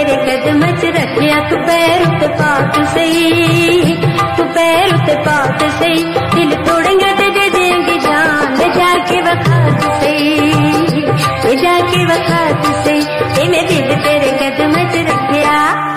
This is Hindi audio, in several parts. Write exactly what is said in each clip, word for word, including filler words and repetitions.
तेरे कदम च रखिया तू पैर उते पात सही, तू पैर उते पात सही। दिल तोड़ेंगे ते दे देंगी जान, ले जाके वफात सही, ले जाके वफात सही। ते मैं दिल तेरे कदम च रखिया।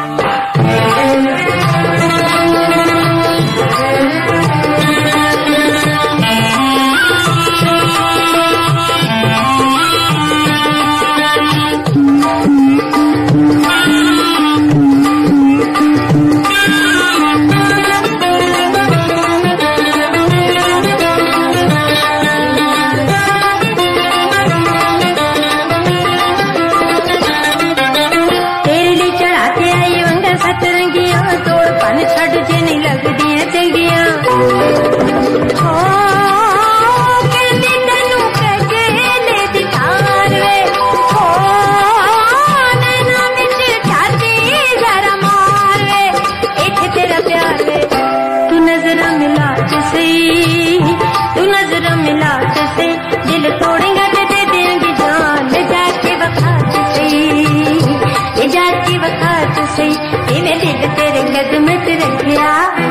तेरे कदम च रखिया।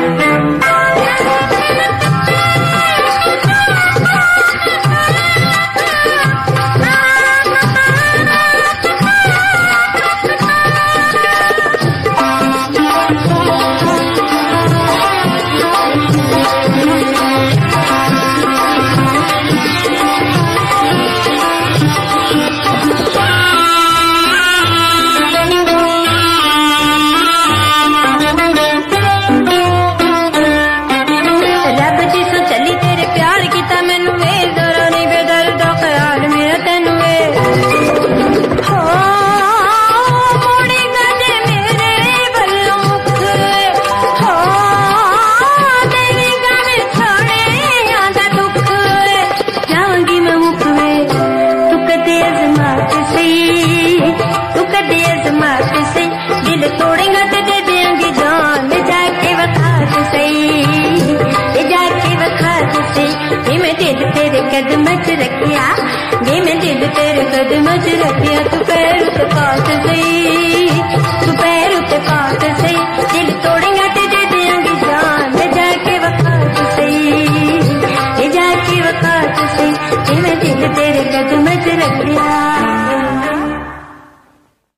तेरे कदम च रखिया, वे मैं दिल तेरे कदम च रखिया तू पैर उते पात सही।